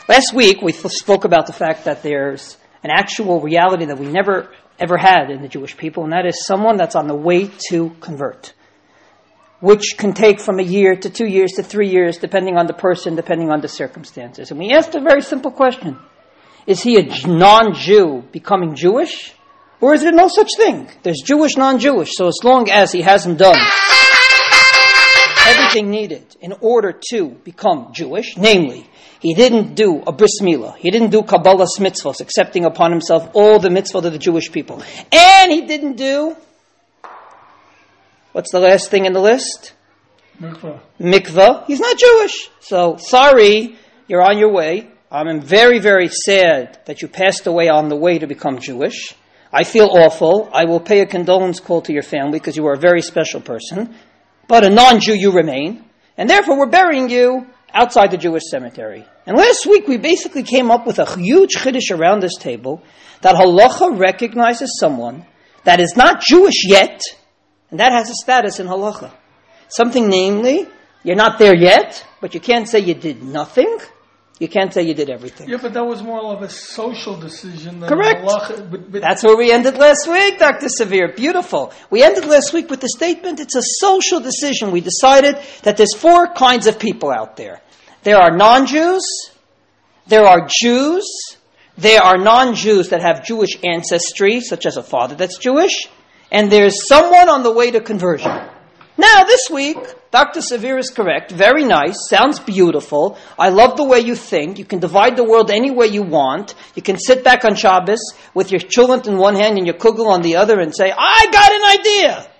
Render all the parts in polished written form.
Last week, we spoke about the fact that there's an actual reality that we never ever had in the Jewish people, and that is someone that's on the way to convert, which can take from a year to 2 years to 3 years, depending on the person, depending on the circumstances. And we asked a very simple question. Is he a non-Jew becoming Jewish? Or is there no such thing? There's Jewish, non-Jewish. So as long as he hasn't done everything needed in order to become Jewish, namely, he didn't do a bris milah, he didn't do Kabbalah's mitzvahs, accepting upon himself all the mitzvahs of the Jewish people, and he didn't do, what's the last thing in the list? Mikvah. He's not Jewish. So, sorry, you're on your way. I'm very, very sad that you passed away on the way to become Jewish. I feel awful. I will pay a condolence call to your family because you are a very special person. But a non-Jew you remain. And therefore we're burying you outside the Jewish cemetery. And last week we basically came up with a huge chiddush around this table that halacha recognizes someone that is not Jewish yet, and that has a status in halacha. Something namely, you're not there yet, but you can't say you did nothing. You can't say you did everything. Yeah, but that was more of a social decision than correct. Halacha. But that's where we ended last week, Dr. Severe. Beautiful. We ended last week with the statement, it's a social decision. We decided that there's 4 kinds of people out there. There are non-Jews, there are Jews, there are non-Jews that have Jewish ancestry, such as a father that's Jewish, and there's someone on the way to conversion. Now, this week, Dr. Severe is correct. Very nice. Sounds beautiful. I love the way you think. You can divide the world any way you want. You can sit back on Shabbos with your cholent in one hand and your kugel on the other and say, I got an idea.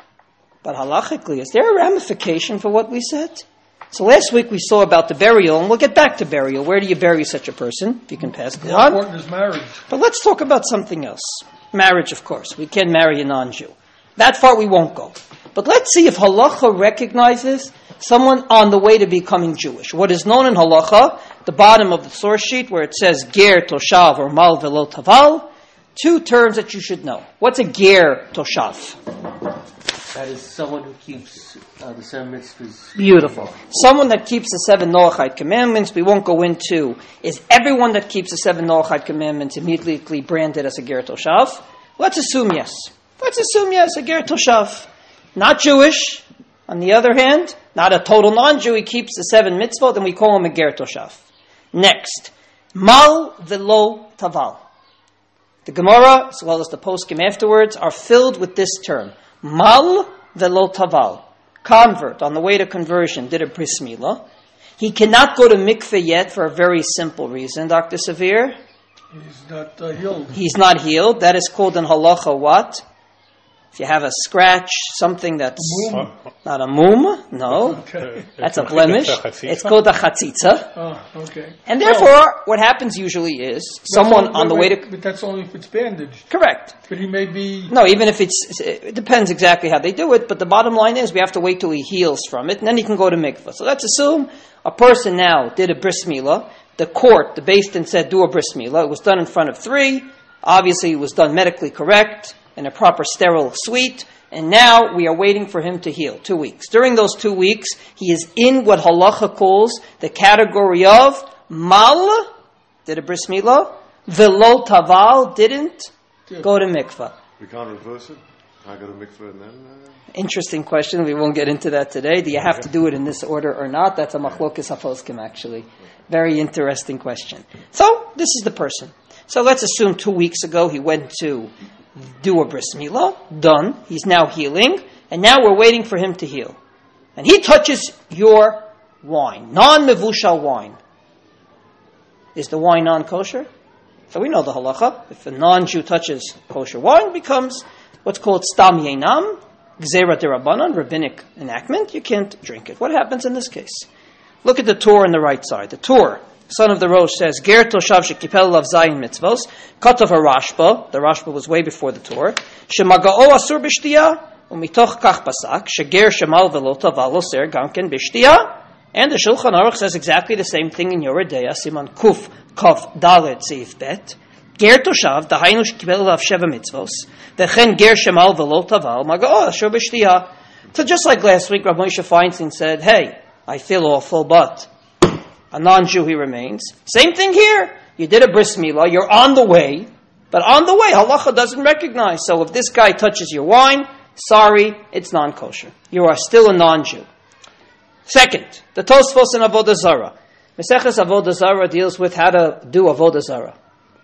But halachically, is there a ramification for what we said? So last week we saw about the burial, and we'll get back to burial. Where do you bury such a person? If you can pass it on. important is marriage. But let's talk about something else. Marriage, of course. We can marry a non-Jew. That far we won't go. But let's see if halacha recognizes someone on the way to becoming Jewish. What is known in halacha, the bottom of the source sheet where it says ger toshav or mal velo taval, 2 terms that you should know. What's a ger toshav? That is someone who keeps the 7 mitzvahs. Beautiful. Someone that keeps the 7 Noachide commandments. We won't go into, is everyone that keeps the 7 Noachide commandments immediately branded as a ger toshav? Let's assume yes. Let's assume yes, a ger toshav. Not Jewish. On the other hand, not a total non-Jew. He keeps the 7 mitzvot, then we call him a ger toshav. Next, mal velo taval. The Gemara, as well as the poskim afterwards, are filled with this term. Mal velo taval. Convert, on the way to conversion, did a bris milah. He cannot go to mikveh yet for a very simple reason, Dr. Severe. He's not healed. He's not healed. That is called in halacha what? If you have a scratch, something that's not a mum, no. Okay. That's a blemish. It's called a chatzitza. Oh, okay. And therefore, what happens usually is someone on the way to... But that's only if it's bandaged. Correct. But he may be... No, even if it depends exactly how they do it, but the bottom line is we have to wait till he heals from it, and then he can go to mikvah. So let's assume a person now did a bris milah. The court, the Beis Din said, do a bris milah. It was done in front of 3. Obviously, it was done medically correct, in a proper sterile suite, and now we are waiting for him to heal. 2 weeks. During those 2 weeks, he is in what halacha calls the category of mal, did a bris milah, velo taval, didn't go to mikvah. We can't reverse it? I go to mikvah and then... Interesting question. We won't get into that today. Do you have to do it in this order or not? That's a machlokes hafoskim, actually. Very interesting question. So, this is the person. So let's assume 2 weeks ago he went to do a bris milah, done. He's now healing, and now we're waiting for him to heal. And he touches your wine, non-mevushal wine. Is the wine non-kosher? So we know the halacha. If a non-Jew touches kosher wine, it becomes what's called stam yenam, gzera derabanan, rabbinic enactment. You can't drink it. What happens in this case? Look at the Torah on the right side. The Torah, son of the Rosh, says, Ger toshav shekipel lav zayin mitzvos, katav harashba, the Rashba was way before the Torah, shemagao asur b'shtiyah, umitoch kach pasak, sheger shemal velo taval oser gamken b'shtiyah, and the Shulchan Aruch says exactly the same thing in Yoreh Deah, Siman Kuf, Kaf, Dalet, Seif Bet, Ger toshav, dahainu shekipel lav sheva mitzvos, vechen ger shemal velo taval, magao asur b'shtiyah. So just like last week, Rabbi Moshe Feinstein said, hey, I feel awful, but a non-Jew he remains. Same thing here. You did a bris milah, you're on the way, but on the way, halacha doesn't recognize. So if this guy touches your wine, sorry, it's non-kosher. You are still a non-Jew. Second, the Tosfos in Avodah Zarah. Maseches Avodah Zarah deals with how to do Avodah Zarah.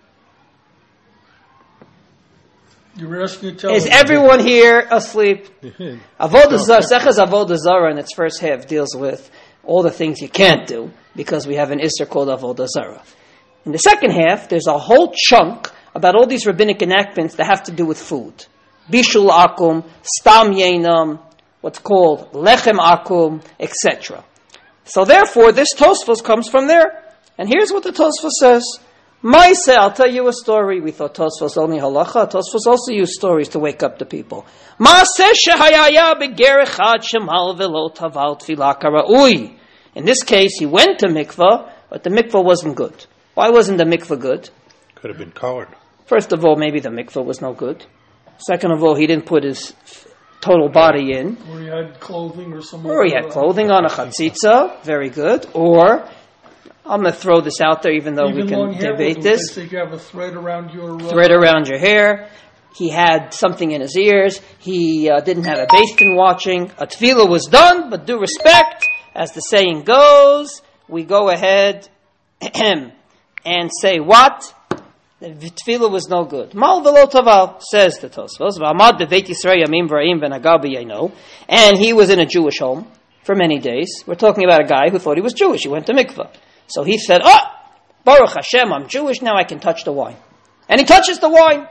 You're asking to tell Is us. everyone here asleep? Avodah Zarah, Maseches Avodah Zarah in its first half deals with all the things you can't do because we have an Isser called Avodah Zarah. In the second half, there's a whole chunk about all these rabbinic enactments that have to do with food. Bishul akum, stam yenam, what's called lechem akum, etc. So therefore, this Tosfos comes from there. And here's what the Tosfos says. Maise, I'll tell you a story. We thought Tosfos only halacha. Tosfos also used stories to wake up the people. Maase shehayaya beger echad shemal velo taval tefillah karaui. In this case, he went to mikvah, but the mikvah wasn't good. Why wasn't the mikvah good? Could have been colored. First of all, maybe the mikvah was no good. Second of all, he didn't put his total body in. Or he had clothing or something. Or he had clothing on, a chatzitza, very good. Or, I'm going to throw this out there even though we can debate this. They say you have a thread around your... Thread around your hair. He had something in his ears. He didn't have a Beis Din watching. A tefillah was done, but due respect, as the saying goes, we go ahead and say what? The tefillah was no good. Mal velo taval, says the Tosfos. V'amad beveit Yisrael yamim v'ra'im v'nagal b'yaino. And he was in a Jewish home for many days. We're talking about a guy who thought he was Jewish. He went to mikvah. So he said, Baruch Hashem, I'm Jewish, now I can touch the wine. And he touches the wine.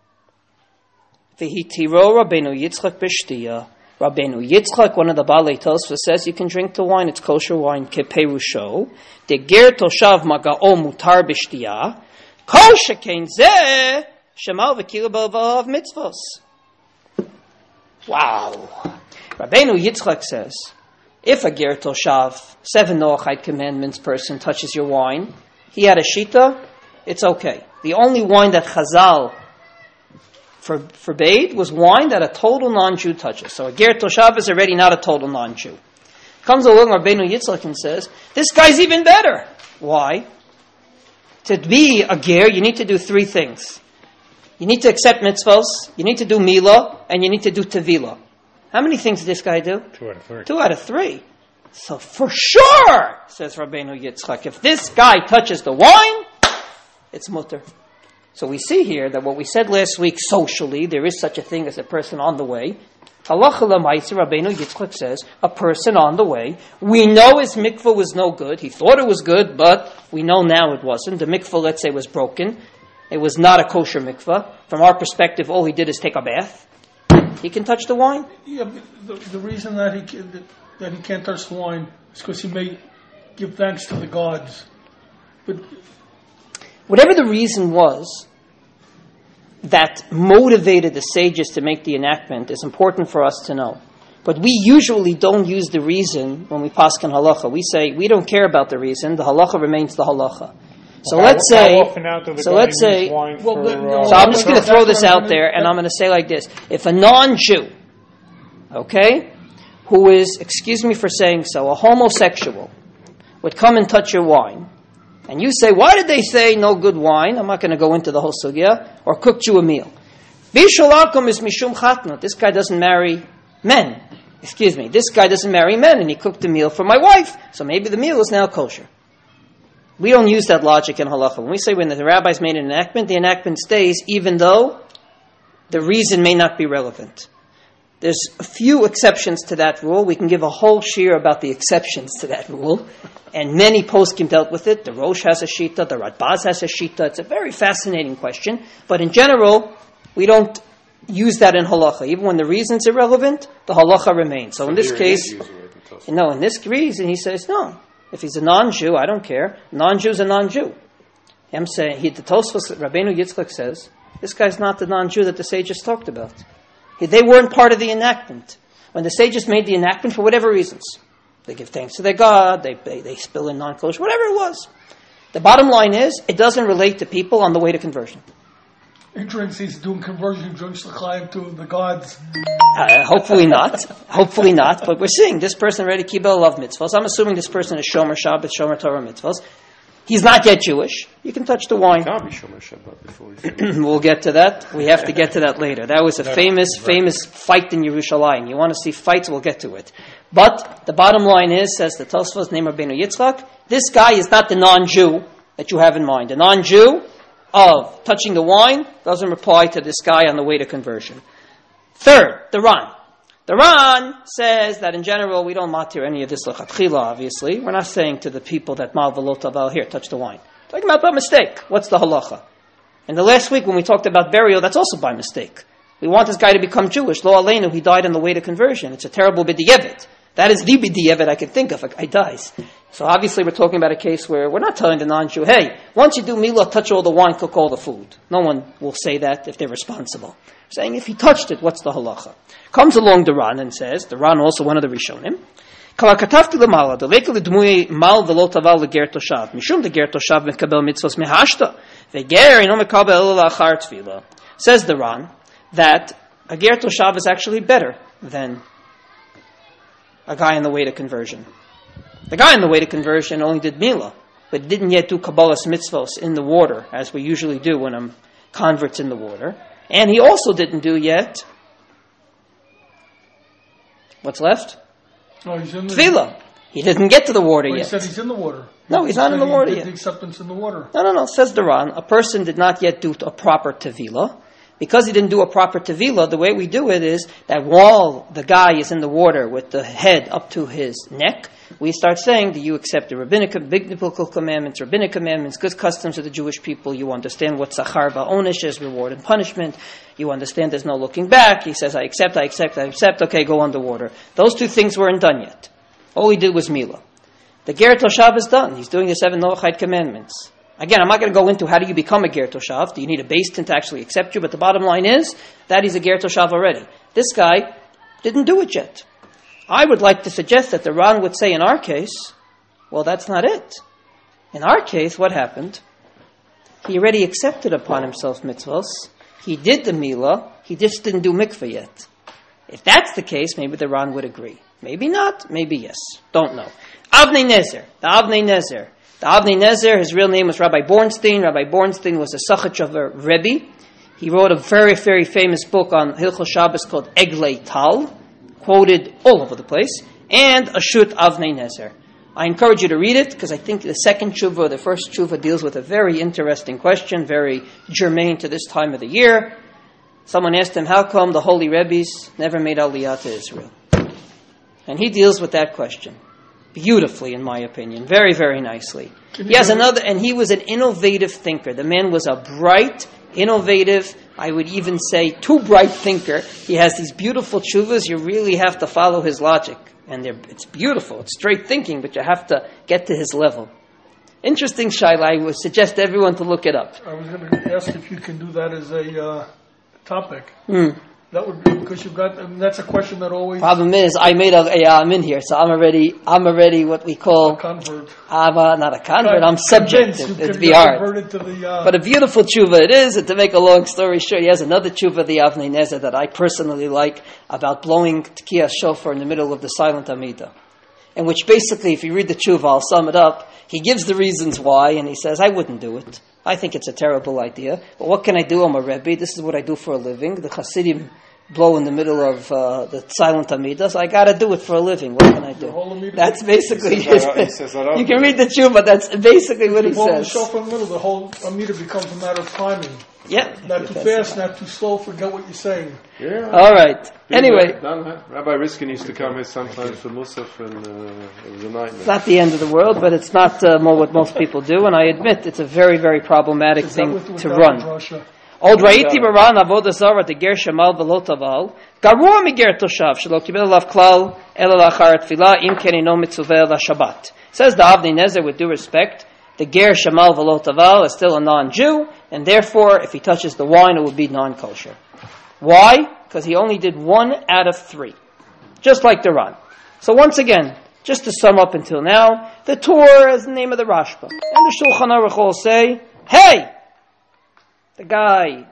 V'hitiro Rabbeinu Yitzchak b'shtiya. Rabbeinu Yitzchak, one of the Balei Tosfos, says you can drink the wine. It's kosher wine. Keperusho. De ger toshav maga'o mutar b'shtiya. Kol shekein zeh shemal v'kila b'avav mitzvos. Wow. Rabbeinu Yitzchak says, if a ger toshav, 7 Noachide commandments person touches your wine, he had a shita, it's okay. The only wine that Chazal forbade was wine that a total non-Jew touches. So a ger toshav is already not a total non-Jew. Comes along Rabbeinu Yitzchak and says, this guy's even better. Why? To be a ger, you need to do 3 things. You need to accept mitzvos, you need to do milah, and you need to do tevilah. How many things did this guy do? 2 out of 3. 2 out of 3. So for sure, says Rabbeinu Yitzchak, if this guy touches the wine, it's mutter. So we see here that what we said last week socially, there is such a thing as a person on the way. Halacha l'maisa, Rabbeinu Yitzchak says, a person on the way. We know his mikvah was no good. He thought it was good, but we know now it wasn't. The mikvah, let's say, was broken. It was not a kosher mikvah. From our perspective, all he did is take a bath. He can touch the wine. Yeah, but the reason that he can't touch the wine is because he may give thanks to the gods. But whatever the reason was that motivated the sages to make the enactment is important for us to know. But we usually don't use the reason when we paskin halacha. We say we don't care about the reason. The halacha remains the halacha. So let's say. So I'm just going to throw this out there, and I'm going to say like this: if a non-Jew, okay, who is, excuse me for saying so, a homosexual, would come and touch your wine, and you say, why did they say no good wine? I'm not going to go into the whole sugya, or cooked you a meal. Bishulakum is mishum chatna. This guy doesn't marry men. Excuse me, this guy doesn't marry men, and he cooked a meal for my wife, so maybe the meal is now kosher. We don't use that logic in halacha. When we say when the rabbis made an enactment, the enactment stays even though the reason may not be relevant. There's a few exceptions to that rule. We can give a whole shir about the exceptions to that rule. And many poskim dealt with it. The Rosh has a shita, the Radbaz has a shita. It's a very fascinating question. But in general, we don't use that in halacha. Even when the reason's irrelevant, the halacha remains. So in this case, in this reason, he says, no. If he's a non-Jew, I don't care. Non-Jew's a non-Jew. I'm saying, the Tosfos, Rabbeinu Yitzchak says, this guy's not the non-Jew that the sages talked about. They weren't part of the enactment. When the sages made the enactment, for whatever reasons, they give thanks to their God, they spill in non-kosher, whatever it was. The bottom line is, it doesn't relate to people on the way to conversion. He drinks, he's doing conversion, drinks l'chaim to the gods. Hopefully not. Hopefully not. But we're seeing this person already kibel love mitzvahs. I'm assuming this person is Shomer Shabbat, Shomer Torah mitzvahs. He's not yet Jewish. You can touch the wine. Can't be Shomer Shabbat before he We'll get to that. We have to get to that later. That was a famous fight in Yerushalayim. You want to see fights, we'll get to it. But the bottom line is, says the Tosfos, name Rabbeinu Yitzchak, this guy is not the non-Jew that you have in mind. The non-Jew of touching the wine doesn't apply to this guy on the way to conversion. Third, the Ran. The Ran says that in general we don't matir any of this l'chatchila, obviously. We're not saying to the people that mal v'lo taval, here, touch the wine. Talking about by mistake. What's the halacha? And the last week when we talked about burial, that's also by mistake. We want this guy to become Jewish. Lo aleinu, he died on the way to conversion. It's a terrible b'di'evet. That is the b'di'evet I can think of. A guy dies. So obviously we're talking about a case where we're not telling the non-Jew, hey, once you do milah, touch all the wine, cook all the food. No one will say that if they're responsible. We're saying if he touched it, what's the halacha? Comes along the Ran and says, the Ran also one of the Rishonim, Kala katafti l'mala, d'leika l'dmui mal v'lo taval l'ger toshav, mishum d'ger toshav mekabel mitzvos mehashta, v'ger ino mekabel ela achar tefila. Says the Ran that a ger toshav is actually better than a guy on the way to conversion. The guy on the way to conversion only did milah, but didn't yet do kabbalas mitzvos in the water, as we usually do when a convert's in the water. And he also didn't do yet, what's left? No, he's in the Tefillah. He didn't get to the water He yet. said he's in the water. No, he's not in the water He did yet. the acceptance in the water. No. Says the Ran, a person did not yet do a proper tevilah. Because he didn't do a proper tevilah, the way we do it is that while the guy is in the water with the head up to his neck, we start saying that you accept the biblical commandments, rabbinic commandments, good customs of the Jewish people. You understand what sachar ba'onish is, reward and punishment. You understand there's no looking back. He says, I accept. Okay, go underwater. Those two things weren't done yet. All he did was milah. The ger toshav is done. He's doing the 7 Noachide commandments. Again, I'm not going to go into how do you become a ger toshav. Do you need a beis din to actually accept you? But the bottom line is that he's a ger toshav already. This guy didn't do it yet. I would like to suggest that the Ran would say in our case, well, that's not it. In our case, what happened? He already accepted upon himself mitzvahs. He did the milah. He just didn't do mikveh yet. If that's the case, maybe the Ran would agree. Maybe not. Maybe yes. Don't know. Avnei Nezer. The Avnei Nezer. The Avnei Nezer, his real name was Rabbi Bornstein. Rabbi Bornstein was a Sachachover Rebbe. He wrote a very, very famous book on Hilchos Shabbos called Eglei Tal, quoted all over the place, and Ashut Avnei Nezer. I encourage you to read it, because I think the second tshuva or the first tshuva deals with a very interesting question, very germane to this time of the year. Someone asked him, how come the holy Rebbes never made Aliyah to Israel? And he deals with that question beautifully, in my opinion, very, very nicely. He has another, and he was an innovative thinker. The man was a bright, innovative, I would even say too bright thinker. He has these beautiful tshuvas. You really have to follow his logic. And it's beautiful. It's straight thinking, but you have to get to his level. Interesting shaila. I would suggest everyone to look it up. I was going to ask if you can do that as a topic. That would be because you've got. That's a question that always. Problem is, I made I'm in here, so I'm already what we call a convert. I'm not a convert. I'm subjective. It'd be hard. But a beautiful tshuva it is. And to make a long story short, he has another tshuva, the Avnei Nezer, that I personally like about blowing Tkiyah shofar in the middle of the silent Amidah. In which basically, if you read the tshuva, I'll sum it up. He gives the reasons why, and he says, I wouldn't do it. I think it's a terrible idea. But what can I do? I'm a Rebbe. This is what I do for a living. The Hasidim blow in the middle of the silent Amidah, so I got to do it for a living. What can I do? That's basically it. You can read the tshuva, that's basically what he says. The shofar in the middle, the whole Amidah becomes a matter of timing. Yeah. Not too fast, not too slow, forget what you're saying. Yeah. All right. Anyway. Rabbi Riskin used to come here sometimes for Musaf, and it was a nightmare. It's not the end of the world, but it's not what most people do, and I admit it's a very, very problematic thing to run. Old Ra'iti Baran Avodah Zarah the Ger Shemal V'lo Taval Garua Miger Toshav Shelo Kibel Alav Klal Ela Lachar Tefillah Im Ken Ino Mitzuveh LaShabbat. Says the Avnei Nezer, with due respect, the Ger Shemal V'lo Taval is still a non-Jew, and therefore, if he touches the wine, it would be non-kosher. Why? Because he only did 1 out of 3, just like the Ran. So once again, just to sum up until now, the Torah is the name of the Rashba, and the Shulchan Aruch will say, hey. The guy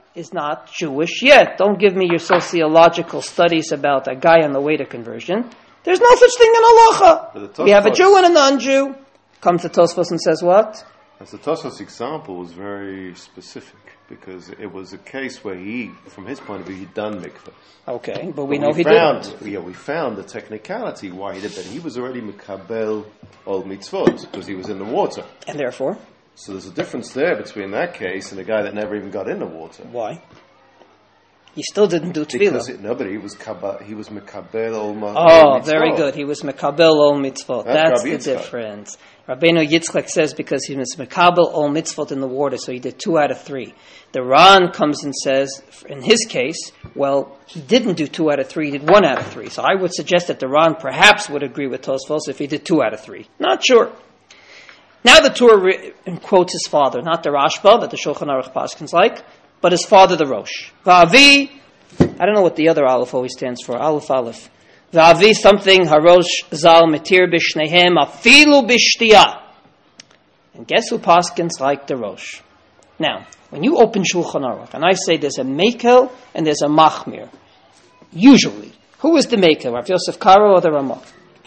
is not Jewish yet. Don't give me your sociological studies about a guy on the way to conversion. There's no such thing in halacha. We have a Jew and a non-Jew. Comes to Tosfos and says what? As the Tosfos example was very specific because it was a case where he, from his point of view, he'd done mikveh. Okay, but we know he didn't. Yeah, we found the technicality why he did that. He was already mekabel ol mitzvot because he was in the water. And therefore? So there's a difference there between that case and the guy that never even got in the water. Why? He still didn't do tefillah. But he was mekabel ol mitzvot. Oh, very good. He was mekabel ol mitzvot. That's the difference. Rabbeinu Yitzchak says because he was mekabel ol mitzvot in the water, so he did 2 out of 3. The Ran comes and says, in his case, well, he didn't do 2 out of 3, he did 1 out of 3. So I would suggest that the Ran perhaps would agree with Tosfos if he did 2 out of 3. Not sure. Now the Torah quotes his father, not the Rashba, that the Shulchan Aruch Paskins like, but his father, the Rosh. Va'avi, I don't know what the other Aleph always stands for, Aleph. Va'avi something, Harosh Zal Metir Bishnehem, Afilu Bishtiyah. And guess who Paskins like the Rosh? Now, when you open Shulchan Aruch, and I say there's a Mekel and there's a Machmir, usually, who is the Mekel, Rav Yosef Karo or the Ramah?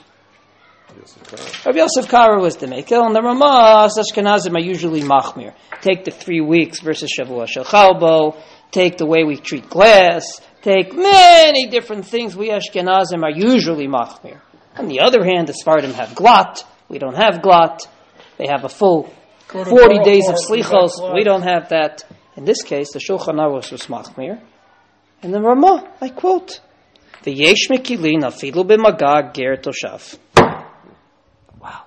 Rav Yosef Karo was the Mekel, and the Ramah, Ashkenazim are usually Machmir. Take the 3 weeks versus Shavua Shel Chalbo, take the way we treat glass, take many different things. We Ashkenazim are usually Machmir. On the other hand, the Sfardim have Glat. We don't have Glat. They have a full 40 days of Slichos. We don't have that. In this case, the Shulchan Aruch was Machmir. And the Ramah, I quote, V'yesh mekilin afilu b'magag ger toshav. Wow.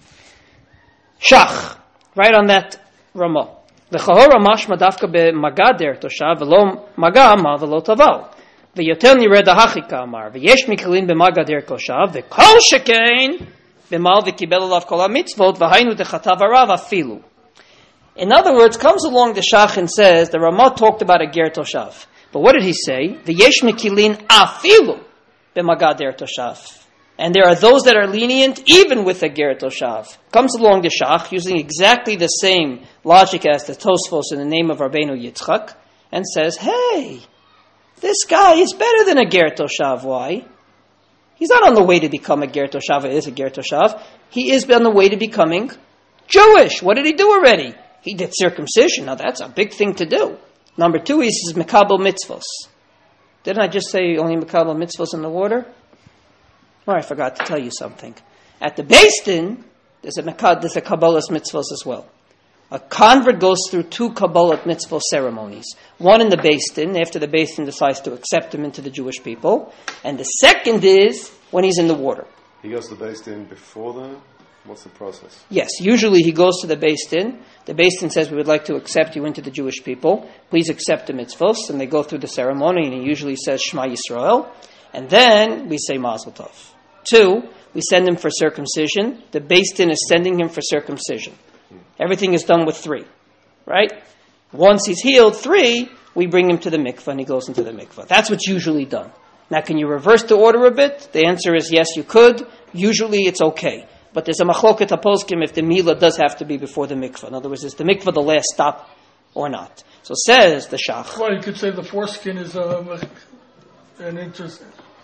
Shach, right on that Ramah. V'chahor mashma dafka b'magad der toshav v'lo maga ma v'lo taval. V'yotel nired hachika amar. V'yesh mekilin b'magad der toshav v'kol shekein b'mal v'kibel alav kol hamitzvot v'hainu dechatav harav afilu. In other words, comes along the Shach and says, the Ramah talked about a ger toshav. But what did he say? V'yesh mekilin afilu b'magad der toshav. And there are those that are lenient even with a ger toshav. Comes along the Shach using exactly the same logic as the Tosfos in the name of Rabbeinu Yitzchak and says, hey, this guy is better than a ger toshav. Why? He's not on the way to become a ger toshav. It is a ger toshav. He is on the way to becoming Jewish. What did he do already? He did circumcision. Now that's a big thing to do. Number 2, he says mekabel mitzvos. Didn't I just say only mekabel mitzvos in the water? Oh, I forgot to tell you something. At the Beis Din, there's a Kabbalas mitzvos as well. A convert goes through 2 Kabbalat mitzvot ceremonies. One in the Beis Din, after the Beis Din decides to accept him into the Jewish people. And the second is when he's in the water. He goes to the Beis Din before the... What's the process? Yes, usually he goes to the Beis Din. The Beis Din says, we would like to accept you into the Jewish people. Please accept the mitzvos. And they go through the ceremony, and he usually says, Shema Yisrael. And then we say Mazel Tov. 2, we send him for circumcision. The Beis Din is sending him for circumcision. Everything is done with 3. Right? Once he's healed, 3, we bring him to the mikveh, and he goes into the mikveh. That's what's usually done. Now, can you reverse the order a bit? The answer is yes, you could. Usually it's okay. But there's a machloket haposkim if the milah does have to be before the mikveh. In other words, is the mikveh the last stop or not? So says the Shach. Well, you could say the foreskin is an interest.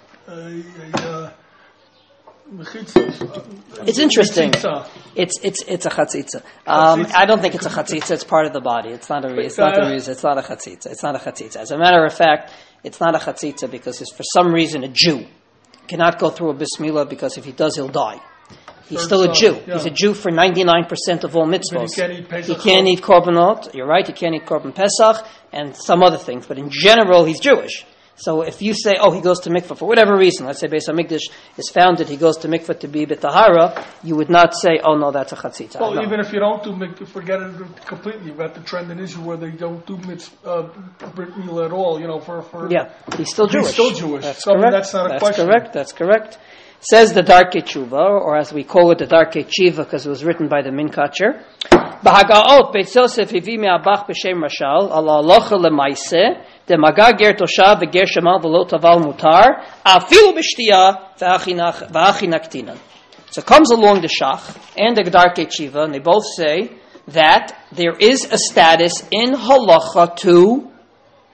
It's interesting. It's a chatzitza. I don't think it's a chatzitza. It's part of the body. It's not a chatzitza. It's not a chatzitza. As a matter of fact, it's not a chatzitza because for some reason a Jew cannot go through a bismillah because if he does, he'll die. He's still a Jew. Yeah. He's a Jew for 99% of all mitzvahs. He can't eat korbanot. You're right. He can't eat korban pesach and some other things. But in general, he's Jewish. So if you say, he goes to mikveh for whatever reason, let's say Beis HaMikdash is founded, he goes to mikveh to be b'tahara, you would not say, no, that's a chatzitza. Well, even if you don't do mikveh, forget it completely. You've got the trend in Israel where they don't do brit milah at all, Yeah, he's still Jewish. He's still Jewish. That's so correct. That's not a question. That's correct. Says the Darkei Tshuva, or as we call it, the Darkei Tshiva, because it was written by the Minkacher. B'hagaot Beit Yosef hivi me'abach b'shem Rashal, ala halacha lemaiseh, de maga ger toshav v'ger shemal v'lo taval mutar, afilu b'shtiyah v'achi naktinan. So it comes along the Shach and the Darkei Tshiva, and they both say that there is a status in halacha to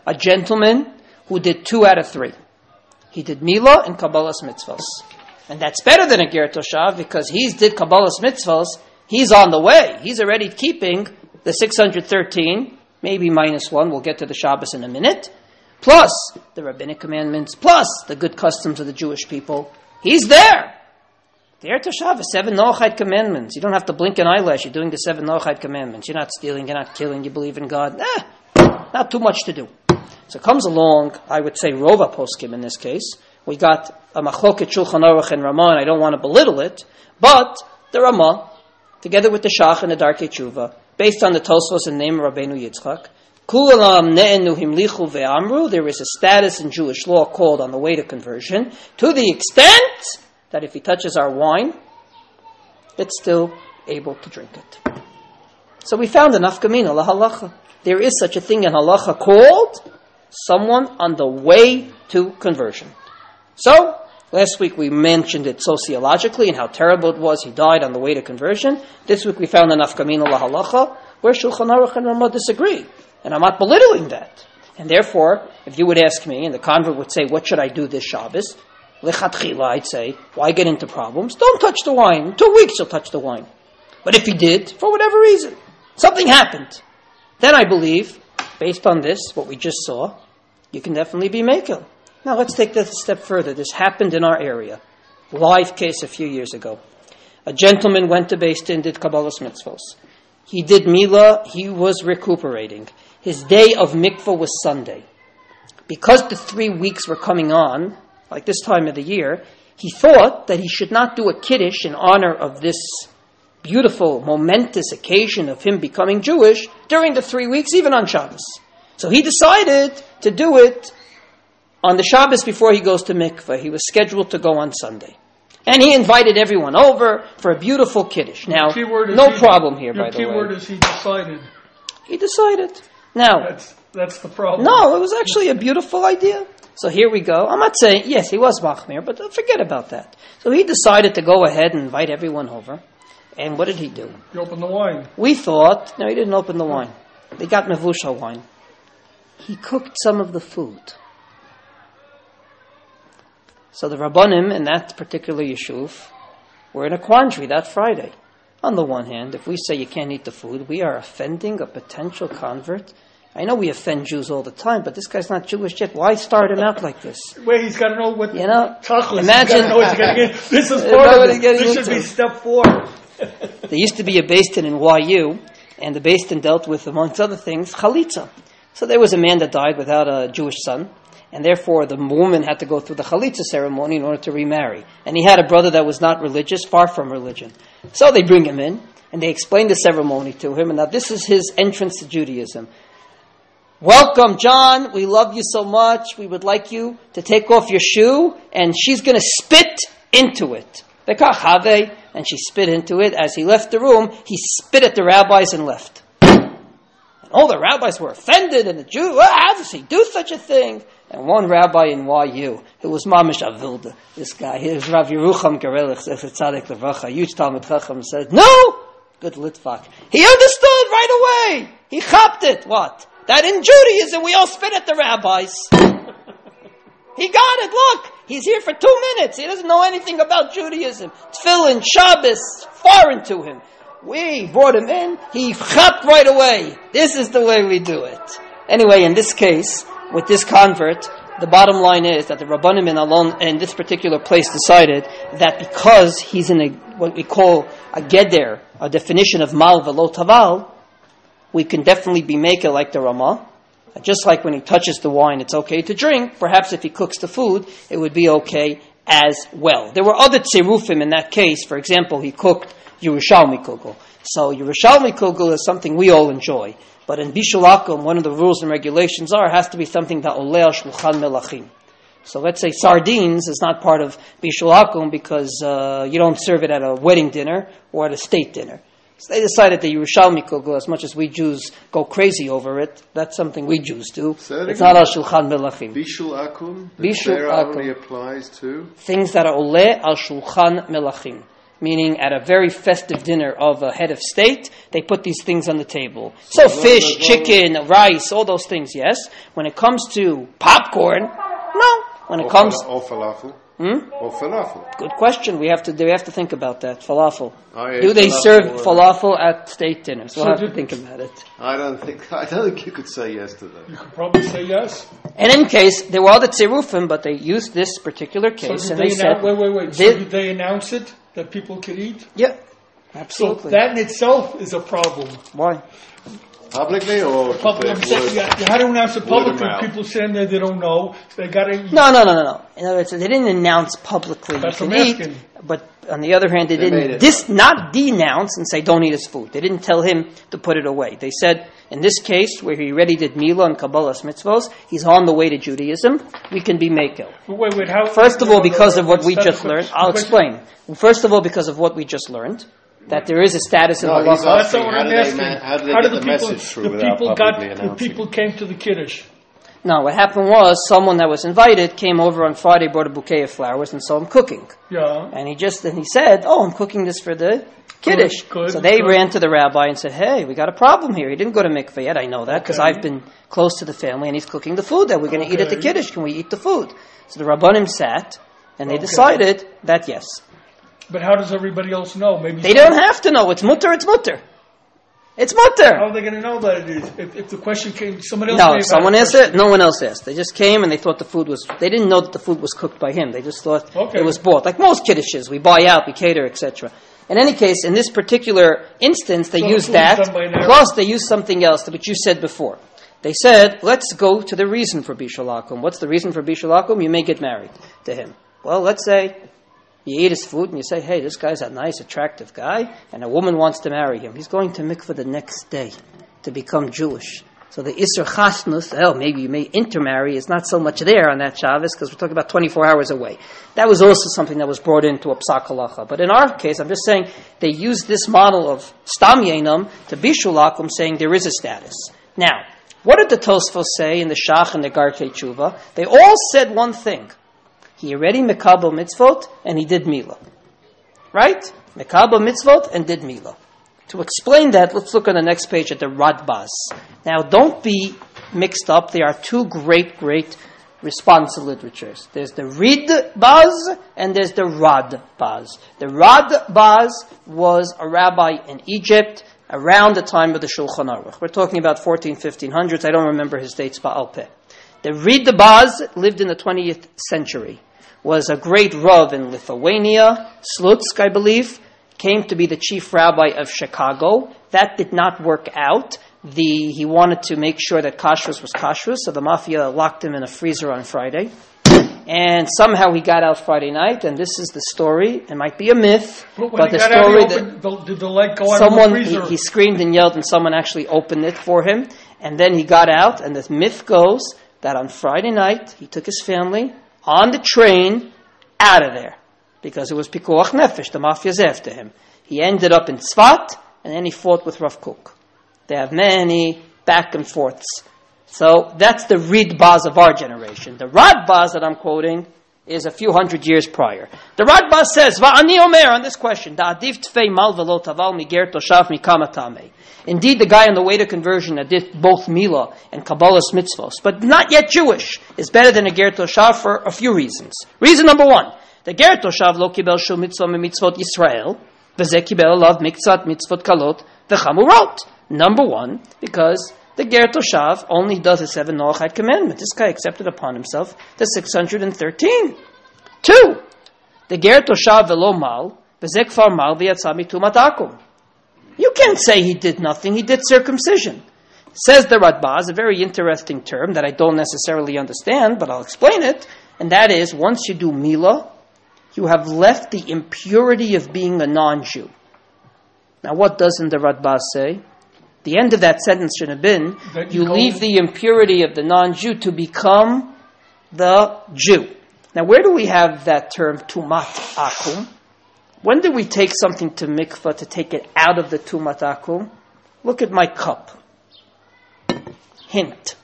a gentleman who did 2 out of 3. He did Milah and Kabbalah's mitzvahs. And that's better than a Ger Toshav because he did Kabbalah's mitzvahs. He's on the way. He's already keeping the 613, maybe -1. We'll get to the Shabbos in a minute. Plus the rabbinic commandments, plus the good customs of the Jewish people. He's there. The Ger Toshav is 7 Noachide commandments. You don't have to blink an eyelash. You're doing the 7 Noachide commandments. You're not stealing, you're not killing, you believe in God. Not too much to do. So it comes along, I would say, Rova Poskim in this case. We got a Machloket Shulchan Aruch and Ramah, and I don't want to belittle it, but the Ramah, together with the Shach and the Darkei Tshuva, based on the Tosfos and name of Rabbeinu Yitzchak, Kulam Ne'enu Himlichu Ve'amru, there is a status in Jewish law called on the way to conversion, to the extent that if he touches our wine, it's still able to drink it. So we found enough Nafkamina, la halacha. There is such a thing in halacha called someone on the way to conversion. So, last week we mentioned it sociologically and how terrible it was. He died on the way to conversion. This week we found a nafkamina la halacha where Shulchan Aruch and Ramah disagree. And I'm not belittling that. And therefore, if you would ask me, and the convert would say, what should I do this Shabbos? Lechatchila, I'd say, why get into problems? Don't touch the wine. In 2 weeks you'll touch the wine. But if he did, for whatever reason, something happened, then I believe, based on this, what we just saw, you can definitely be makel. Now let's take this a step further. This happened in our area. Live case a few years ago. A gentleman went to Beis Din, did Kabbalah's mitzvos. He did Milah, he was recuperating. His day of mikvah was Sunday. Because the 3 weeks were coming on, like this time of the year, he thought that he should not do a kiddush in honor of this beautiful, momentous occasion of him becoming Jewish during the 3 weeks, even on Shabbos. So he decided to do it on the Shabbos before he goes to mikveh. He was scheduled to go on Sunday. And he invited everyone over for a beautiful kiddush. Now, no problem here, by the way. Your keyword is he decided. He decided. Now, that's the problem. No, it was actually a beautiful idea. So here we go. I'm not saying, yes, he was machmir, but forget about that. So he decided to go ahead and invite everyone over. And what did he do? He opened the wine. We thought, no, he didn't open the wine. They got mevusha wine. He cooked some of the food. So the Rabbanim in that particular yeshuv were in a quandary that Friday. On the one hand, if we say you can't eat the food, we are offending a potential convert. I know we offend Jews all the time, but this guy's not Jewish yet. Why start him out like this? Wait, he's got to know what imagine. He's got to know what he's getting in. This is part of it. This should be step 4. There used to be a Beis Din in YU, and the Beis Din dealt with, amongst other things, chalitza. So there was a man that died without a Jewish son, and therefore the woman had to go through the chalitza ceremony in order to remarry. And he had a brother that was not religious, far from religion. So they bring him in, and they explain the ceremony to him, and now this is his entrance to Judaism. Welcome, John. We love you so much. We would like you to take off your shoe, and she's going to spit into it. And she spit into it. As he left the room, he spit at the rabbis and left. And all the rabbis were offended, and the Jew, how does he do such a thing? And one rabbi in YU, who was Mamish Avilda, this guy, he was Rav Yerucham Garelich, Tzaddik Levracha, huge Talmud Chacham, said, no! Good Litvak. He understood right away. He chopped it. What? That in Judaism we all spit at the rabbis. He got it, look! He's here for 2 minutes. He doesn't know anything about Judaism. Tefillin, Shabbos, foreign to him. We brought him in, he chopped right away. This is the way we do it. Anyway, in this case, with this convert, the bottom line is that the Rabbanim in this particular place decided that because he's in what we call a geder, a definition of mal velo taval, we can definitely be maker like the Ramah. Just like when he touches the wine, it's okay to drink. Perhaps if he cooks the food, it would be okay as well. There were other tzirufim in that case. For example, he cooked Yerushalmi kugel. So Yerushalmi kugel is something we all enjoy. But in Bishul Akum, one of the rules and regulations it has to be something that oleh al shulchan melachim. So let's say sardines is not part of Bishul Akum because you don't serve it at a wedding dinner or at a state dinner. So they decided the Yerushalmi kugel, as much as we Jews go crazy over it, that's something we Jews do. It's not al shulchan melachim. Bishul Akum, Bishul Akum only applies to things that are oleh al shulchan melachim. meaning at a very festive dinner of a head of state, they put these things on the table. So fish, chicken, rice, all those things, yes. When it comes to popcorn, no. When it comes... Or falafel. Or falafel. Good question. We have to think about that. Falafel. I ate Do they falafel serve or- falafel at state dinners? We'll So have to did- think about it. I don't think you could say yes to that. You could probably say yes. And in case, there were other tzirufim, but they used this particular So case, did and they they said... wait. So Did- did they announce it that people could eat? Yeah, So absolutely. that in itself is a problem. Why? Publicly or Public, I'm just saying, you had to announce it of publicly. mouth. People sitting there, they don't know. They got to eat. No. In other words, they didn't announce publicly That's you what can I'm eat, asking. but on the other hand, they They made didn't it. not denounce and say don't eat his food. They didn't tell him to put it away. They said, in this case, where he already did Mila and Kabbalah's mitzvos, he's on the way to Judaism, we can be Mekel. Wait, how? First of all, because of what we That's just the learned, question. I'll explain. First of all, because of what we just learned, that there is a status in No, Allah. he's That's asking, not what how I'm do they asking. how do they How get did the people, message through the without people publicly the announcing? people came to the Kiddush? No, what happened was someone that was invited came over on Friday, brought a bouquet of flowers, and saw him cooking. Yeah. And he said, "Oh, I'm cooking this for the Kiddush." Good, So they good. ran to the rabbi and said, "Hey, we got a problem here. He didn't go to mikveh yet. I know that because Okay. I've been close to the family, and he's cooking the food that we're going to eat at the Okay. Kiddush. Can we eat the food?" So the rabbanim sat, and they Okay. decided that yes. But how does everybody else know? Maybe They don't have to know. It's mutter. It's mutter. It's How mutter. are they going to know that it is? If the question came, somebody else. No, may have someone had a asked question. it. No one else asked. They just came and they thought the food was. They didn't know that the food was cooked by him. They just thought Okay. it was bought, like most kiddushes. We buy out, we cater, etc. In any case, in this particular instance, they So the used food is that. done by an Arab. Plus, they used something else, which you said before. They said, "Let's go to the reason for Bishul Akum. What's the reason for Bishul Akum? You may get married to him." Well, let's say you eat his food and you say, "Hey, this guy's a nice, attractive guy, and a woman wants to marry him. He's going to mikveh the next day to become Jewish." So the Isser Chasnus, maybe you may intermarry, is not so much there on that Shabbos because we're talking about 24 hours away. That was also something that was brought into a Psak Halacha. But in our case, I'm just saying they used this model of Stam Yenam to Bishul Akum, saying there is a status. Now, what did the Tosfos say in the Shach and the Garkei Tshuva? They all said one thing. He already Mekabel mitzvot and he did Mila. Right? Mekabel mitzvot and did Mila. To explain that, let's look on the next page at the Radbaz. Now, don't be mixed up. There are two great responsive literatures. There's the Ridbaz and there's the Radbaz. The Radbaz was a rabbi in Egypt around the time of the Shulchan Aruch. We're talking about 1500s. I don't remember his dates ba'al peh. The Ridbaz lived in the 20th century. Was a great Rav in Lithuania, Slutsk, I believe. Came to be the chief rabbi of Chicago. That did not work out. He wanted to make sure that kashrus was kashrus, so the mafia locked him in a freezer on Friday. And somehow he got out Friday night, and this is the story. It might be a myth, But when but he the got out, story he that opened, did the light go out someone, of the freezer? he screamed and yelled, and someone actually opened it for him. And then he got out, and the myth goes that on Friday night, he took his family on the train out of there. Because it was Pikuach Nefesh, the mafia's after him. He ended up in Tzfat, and then he fought with Rav Kook. They have many back and forths. So that's the Ridbaz of our generation. The Radbaz that I'm quoting is a few hundred years prior. The Radbaz says, Va'ani Omer, on this question, Da'adiv tfei mal velo taval miger toshav mikama tamei. Indeed, the guy on the way to conversion that did both Mila and Kabbalah's mitzvos, but not yet Jewish, is better than a ger toshav for a few reasons. Reason number one, the ger toshav lo kibel shul mitzvah mitzvot Yisrael, v'zeh kibel alav miktzat mitzvot kalot v'chamurot. Number one, because the ger toshav only does the 7 Noachide commandments. This guy accepted upon himself the 613. Two, the ger toshav velo mal, v'zeh kfar mal v'yatsa mitumat akum. You can't say he did nothing. He did circumcision. Says the Radbaz, a very interesting term that I don't necessarily understand, but I'll explain it. And that is, once you do Mila, you have left the impurity of being a non-Jew. Now, what doesn't the Radbaz say? The end of that sentence should have been, you leave the impurity of the non-Jew to become the Jew. Now, where do we have that term, Tumat Akum? When do we take something to mikvah to take it out of the Tumat Akum? Look at my cup. Hint.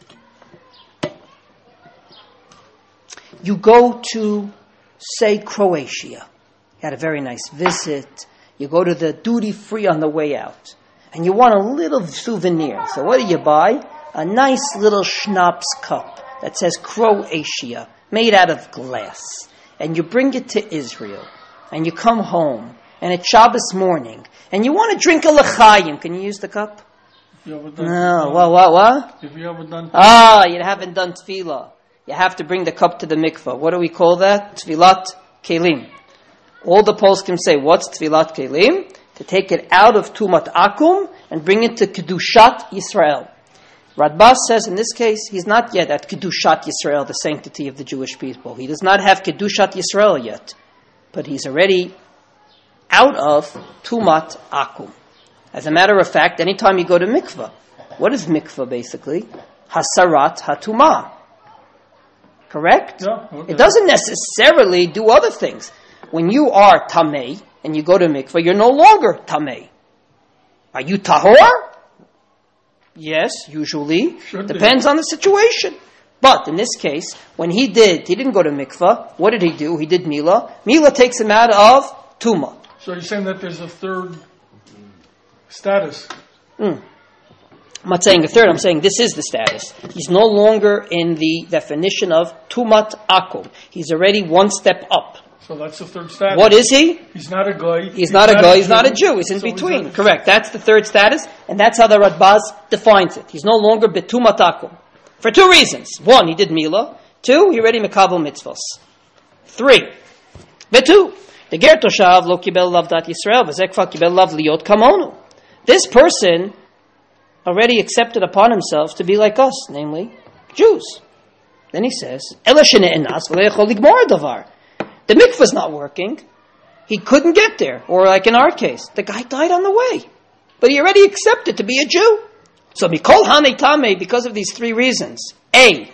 You go to, say, Croatia. You had a very nice visit. You go to the duty-free on the way out. And you want a little souvenir. So what do you buy? A nice little schnapps cup that says Croatia, made out of glass. And you bring it to Israel. And you come home. And it's Shabbos morning. And you want to drink a l'chaim. Can you use the cup? You haven't done No. What? If you haven't done You haven't done tefillah. You have to bring the cup to the mikvah. What do we call that? Tefillat kelim. All the poskim say, what's tefillat kelim? To take it out of tumat akum and bring it to kedushat Yisrael. Radbaz says in this case, he's not yet at kedushat Yisrael, the sanctity of the Jewish people. He does not have kedushat Yisrael yet. But he's already out of tumat akum. As a matter of fact, anytime you go to mikvah, what is mikvah basically? Hasarat hatumah. Correct? Yeah, okay. It doesn't necessarily do other things. When you are tamei and you go to mikvah, you're no longer tamei. Are you tahor? Yes, usually. Should be. Depends on the situation. But in this case, when he didn't go to mikvah, what did he do? He did milah. Milah takes him out of tuma. So you're saying that there's a third status. I'm not saying a third, I'm saying this is the status. He's no longer in the definition of tumat akum. He's already one step up. So that's the third status. What is he? He's not a guy. He's not a guy, he's not a Jew. He's in between. Correct. That's the third status, and that's how the Radbaz defines it. He's no longer betumat akum. For two reasons. One, he did milah. Two, he already mekabel mitzvos. Three, betu. The ger toshav lo kibel lavdat Yisrael, v'zekfa kibel lav liot kamonu. This person already accepted upon himself to be like us, namely Jews. Then he says, "Ela shene'enas v'lo yachol ligmor davar." The mikvah's not working. He couldn't get there. Or like in our case, the guy died on the way. But he already accepted to be a Jew. So mikol hanei tamei, because of these three reasons. A,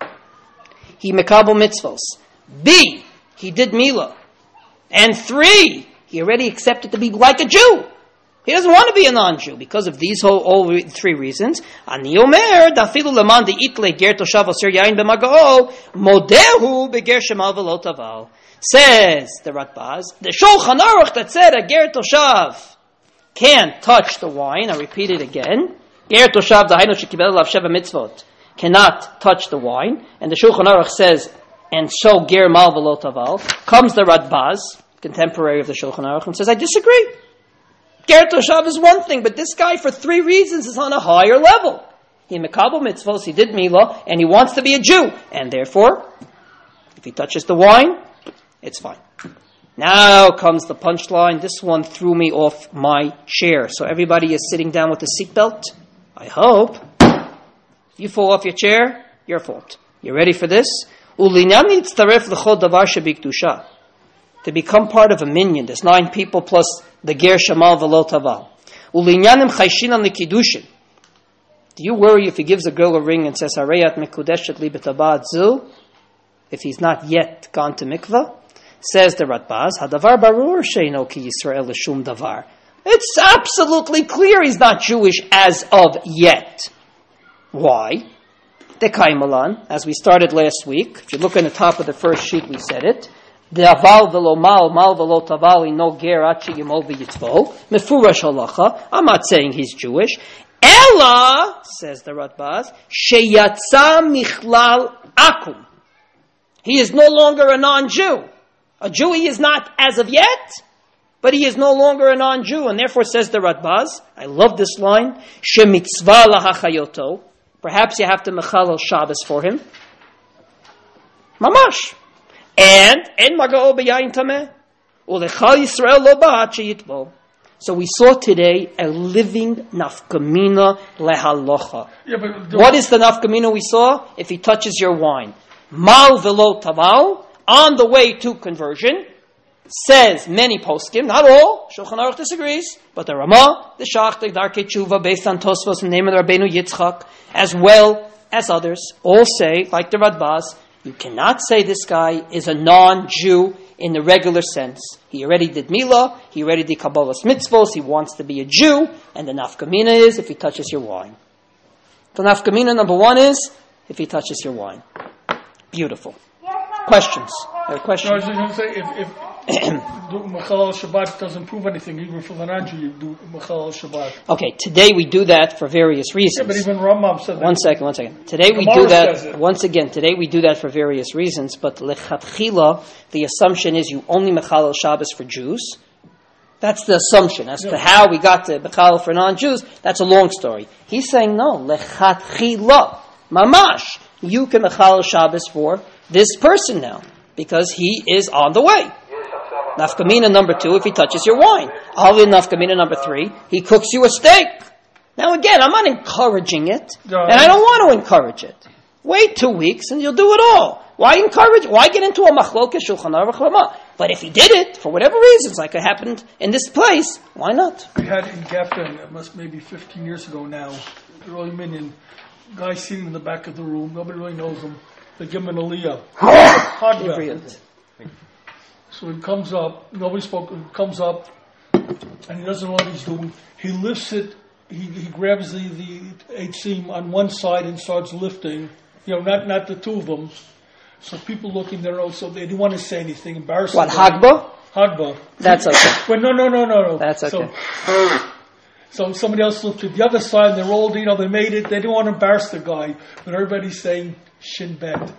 he mekabel mitzvos. B, he did milah. And three, he already accepted to be like a Jew. He doesn't want to be a non-Jew because of these all three reasons. Ani omer dafilu leman deitle ger toshav aser yain b'magao modehu beger shemal v'lo taval. Says the Radbaz, the Shulchan Aruch that said a ger toshav can't touch the wine. I repeat it again. Ger toshav dahainu shekibel lav sheva mitzvot cannot touch the wine, and the Shulchan Aruch says, and so ger mal v'lo taval. Comes the Radbaz, contemporary of the Shulchan Aruch, and says, I disagree. Ger toshav is one thing, but this guy, for three reasons, is on a higher level. He mekabel mitzvos, he did milah, and he wants to be a Jew, and therefore, if he touches the wine, it's fine. Now comes the punchline. This one threw me off my chair. So everybody is sitting down with a seatbelt. I hope. If you fall off your chair, your fault. You ready for this? To become part of a minyan, there's 9 people plus the ger shamal v'lo taval. Do you worry if he gives a girl a ring and says harayat mekudeshet li b'tabad zil, if he's not yet gone to mikvah? Says the Radbaz, hadavar barur sheino ki Yisrael l'shum davar. It's absolutely clear he's not Jewish as of yet. Why? Dekaimalan, as we started last week. If you look on the top of the first sheet, we said it. De'aval v'lo mal v'lo taval ino ger achi yimol v'yitzvo. Mefurash halacha. I'm not saying he's Jewish. Ella, says the Radbaz, sheyatza michlal akum. He is no longer a non-Jew. A Jew he is not as of yet, but he is no longer a non-Jew, and therefore says the Radbaz, I love this line, shemitzvah lahachayoto. Perhaps you have to mechalel Shabbos for him. Mamash. And en magao b'yayin tameh. Ulechal Yisrael lo ba'at sheyitbo. So we saw today a living nafkamina lehalocha. Yeah, but What is the nafkamina we saw? If he touches your wine. Mal velo taval, on the way to conversion, says many poskim, not all, Shulchan Aruch disagrees, but the Ramah, the Shach, the Darkei Tshuva, based on Tosfos, the name of the Rabbeinu Yitzchak, as well as others, all say, like the Radbaz, you cannot say this guy is a non-Jew in the regular sense. He already did milah, he already did Kabbalas mitzvos, he wants to be a Jew, and the nafkamina is if he touches your wine. The nafkamina number 1 is if he touches your wine. Beautiful. Questions? I have a question. No, I was just going to say, Mechalel Shabbat doesn't prove anything. Even for the non-Jew, you do Mechalel Shabbat. Okay, today we do that for various reasons. Yeah, but even Rambam said that. One second. Today we Gemara do says that, it. once again, today we do that for various reasons, but lechatchila, the assumption is you only mechalel Shabbos for Jews. That's the assumption. As to how we got to mechalel for non-Jews, that's a long story. He's saying no, lechatchila, mamash, you can mechalel Shabbos for this person now, because he is on the way. Nafkamina number 2, if he touches your wine. Alvin nafkamina number 3, he cooks you a steak. Now again, I'm not encouraging it, and I don't want to encourage it. Wait 2 weeks and you'll do it all. Why encourage? Why get into a machlokes Shulchan Aruch Ramah? But if he did it, for whatever reasons, like it happened in this place, why not? We had in Geffen, it must maybe 15 years ago now, the Roy Minion, guy sitting in the back of the room, nobody really knows him. They give him an aliyah. Brilliant. So he comes up, nobody spoke, he comes up, and he doesn't know what he's doing. He lifts it, he grabs the eitzim on one side and starts lifting, not the two of them. So people looking there also, they didn't want to say anything, embarrassing. What, Hagba? Hagba. That's okay. But no. That's okay. So somebody else lifted the other side, and they rolled, they made it, they didn't want to embarrass the guy, but everybody's saying, Shin Bet.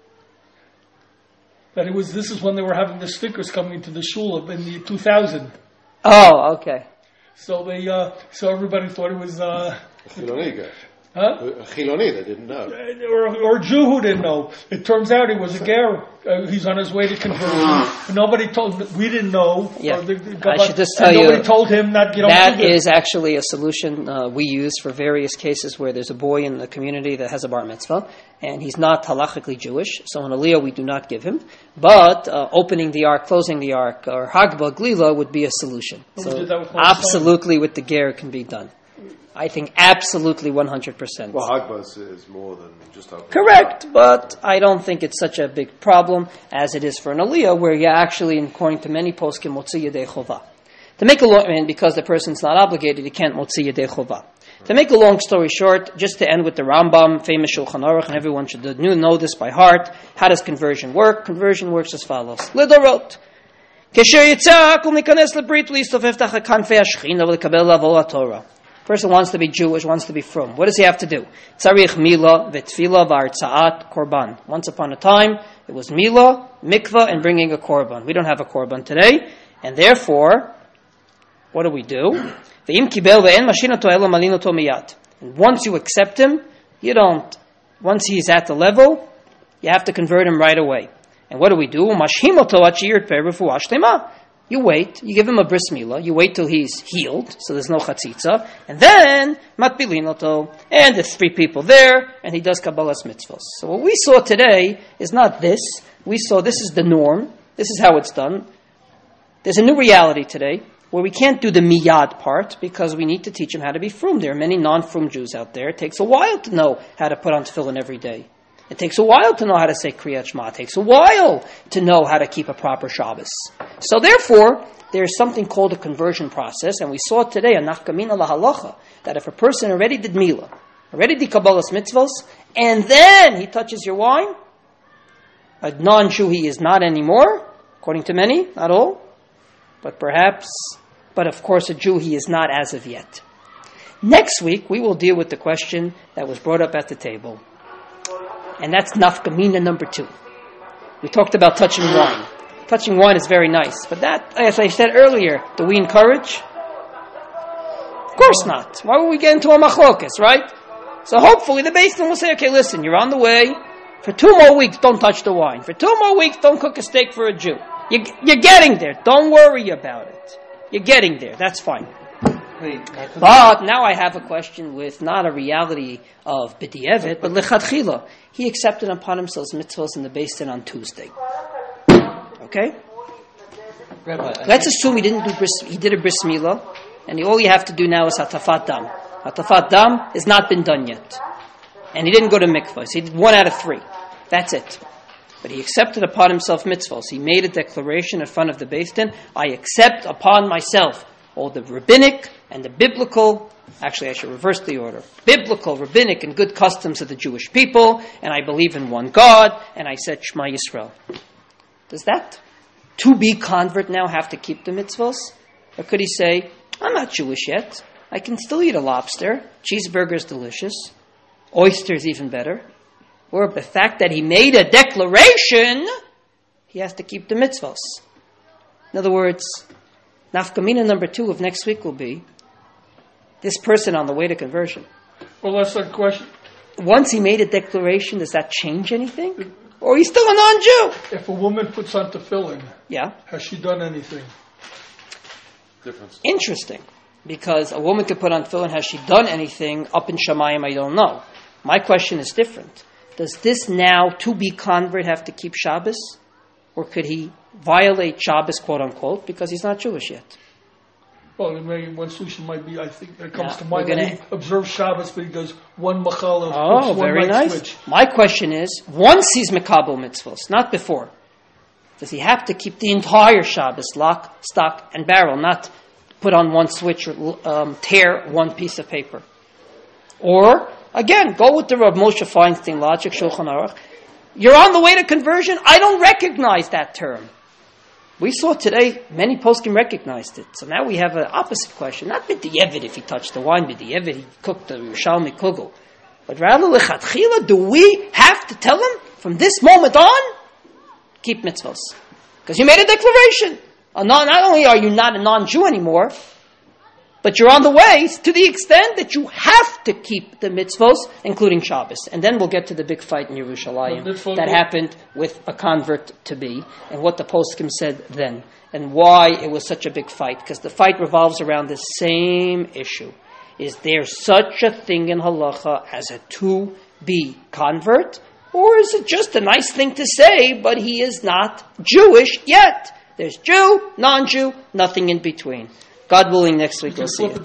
That this is when they were having the stickers coming into the shul in the 2000. Oh, okay. So so everybody thought it was Chiloni guy. huh? A Chiloni, they didn't know. Or a Jew who didn't know. It turns out he was a ger. He's on his way to conversion. Nobody told him. We didn't know. Yeah. I should just tell you, nobody told him that. That is actually a solution we use for various cases where there's a boy in the community that has a bar mitzvah, and he's not halachically Jewish. So in Aliyah we do not give him. But opening the ark, closing the ark, or Hagba Glila would be a solution. So absolutely with the ger can be done. I think absolutely 100%. Well, Hagba is more than just opening. Correct, but I don't think it's such a big problem as it is for an aliyah, where you actually, according to many poskim, motzi yedei chova. To make a long, because the person's not obligated, you can't motzi yedei chova. To make a long story short, just to end with the Rambam, famous Shulchan Aruch, and everyone should know this by heart. How does conversion work? Conversion works as follows: Lidorot. Kesher yitzak u'mikanes lebrit v'yistofef tachat kanfei hashchina v'lekabel lavo laTorah. Person wants to be Jewish, wants to be frum. What does he have to do? Tzarich mila v'tfila v'artza'at korban. Once upon a time, it was mila, mikvah, and bringing a korban. We don't have a korban today, and therefore, what do we do? V'im kibel ve'en mashinato ela malinoto miyat. And once you accept him, you don't. Once he's at the level, you have to convert him right away. And what do we do? Mashhimoto achir perufu ashtema. You wait, you give him a bris milah, you wait till he's healed, so there's no chatzitza, and then, matbilinoto, and there's 3 people there, and he does Kabbalah's mitzvahs. So what we saw today is not this. We saw this is the norm, this is how it's done. There's a new reality today, where we can't do the miyad part, because we need to teach him how to be frum. There are many non-frum Jews out there. It takes a while to know how to put on tefillin every day. It takes a while to know how to say Kriyat Shema. It takes a while to know how to keep a proper Shabbos. So therefore, there's something called a conversion process, and we saw today a nafkamina lahalacha, that if a person already did milah, already did Kabbalah's mitzvahs, and then he touches your wine, a non-Jew he is not anymore, according to many, not all, but of course a Jew he is not as of yet. Next week, we will deal with the question that was brought up at the table. And that's nafkamina number 2. We talked about touching wine. Touching wine is very nice. But that, as I said earlier, do we encourage? Of course not. Why would we get into a machlokas, right? So hopefully the Beis Din will say, okay, listen, you're on the way. For 2 more weeks, don't touch the wine. For 2 more weeks, don't cook a steak for a Jew. You're getting there. Don't worry about it. You're getting there. That's fine. But now I have a question with not a reality of b'di'evet, but lechatchila. He accepted upon himself mitzvahs in the Beis Din on Tuesday. Okay? Rabbi, Let's assume he did a bris milah, and all you have to do now is hatafat dam. Hatafat dam has not been done yet. And he didn't go to mikvah. So he did 1 out of 3. That's it. But he accepted upon himself mitzvahs. He made a declaration in front of the Beis Din, I accept upon myself all the rabbinic and the biblical, actually I should reverse the order, biblical, rabbinic, and good customs of the Jewish people, and I believe in one God, and I said Shema Yisrael. Does that to-be convert now have to keep the mitzvos? Or could he say, I'm not Jewish yet. I can still eat a lobster. Cheeseburger's delicious. Oyster's even better. Or the fact that he made a declaration, he has to keep the mitzvos. In other words, nafkamina number 2 of next week will be this person on the way to conversion. Well, that's the question. Once he made a declaration, does that change anything? Or he's still a non-Jew? If a woman puts on tefillin, Yeah. has she done anything? Difference. Interesting. Because a woman could put on tefillin, has she done anything? Up in Shamayim, I don't know. My question is different. Does this now to-be convert have to keep Shabbos? Or could he violate Shabbos, quote unquote, because he's not Jewish yet? Well, one solution might be, I think, that comes to we're mind. gonna- He observes Shabbos, but he does one machal Oh, one very night nice. switch. My question is, once he's Mekabel mitzvos, not before, does he have to keep the entire Shabbos, lock, stock, and barrel, not put on one switch or tear one piece of paper? Or, again, go with the Rav Moshe Feinstein logic, Shulchan Aruch. You're on the way to conversion. I don't recognize that term. We saw today many poskim recognized it. So now we have an opposite question. Not b'di'evid if he touched the wine, b'di'evid he cooked the Yerushalmi kugel. But rather, lechatchila, do we have to tell him from this moment on, keep mitzvos? Because you made a declaration. Not only are you not a non-Jew anymore, but you're on the way to the extent that you have to keep the mitzvos, including Shabbos. And then we'll get to the big fight in Yerushalayim that happened with a convert to be, and what the poskim said then, and why it was such a big fight. Because the fight revolves around the same issue. Is there such a thing in halacha as a to-be convert? Or is it just a nice thing to say, but he is not Jewish yet? There's Jew, non-Jew, nothing in between. God willing, next week we'll see it.